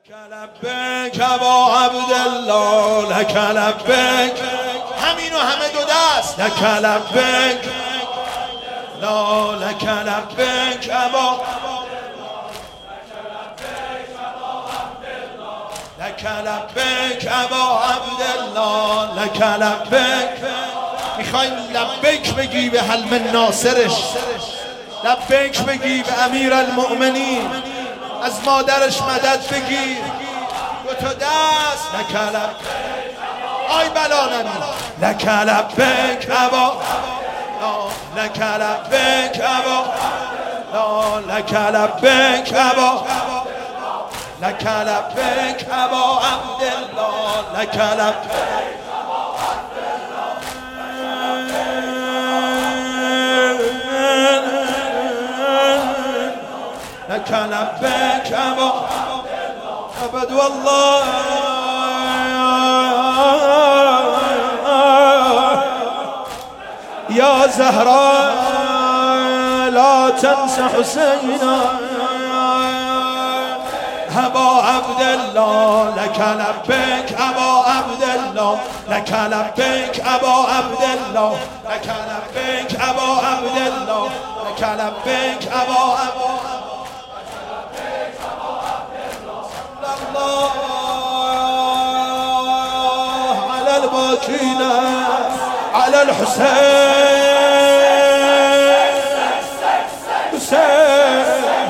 لبیک ابا عبدالله لک لبیک، همینو همه دو دست. لک لبیک لا لک لبیک ابا، لک لبیک ابا عبدالله لک لبیک. میخوایم لبیک بگی به حلم ناصرش، لبیک بگی به امیر المؤمنین، از مادرش مدد بگیر، دو تا دست. لک لبیک آی بلا نمی، لک لبیک ابا، لک لبیک ابا، لک لبیک ابا، لک لبیک ابا عبدالله لک لبیک. لك لبيك أبا أبد والله يا زهراء لا تنسى حسينا أبا عبد الله لك لبيك أبا عبد الله لك لبيك أبا عبد الله لك لبيك أبا عبد الله لك لبيك أبا عبد الله. على الباكين على الحسين حسين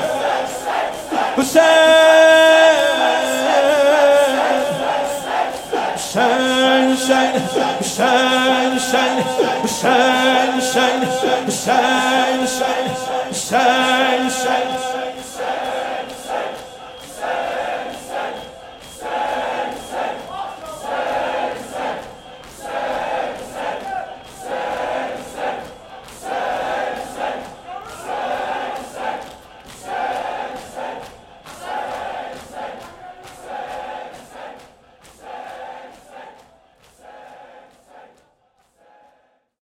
حسين حسين حسين حسين حسين حسين حسين حسين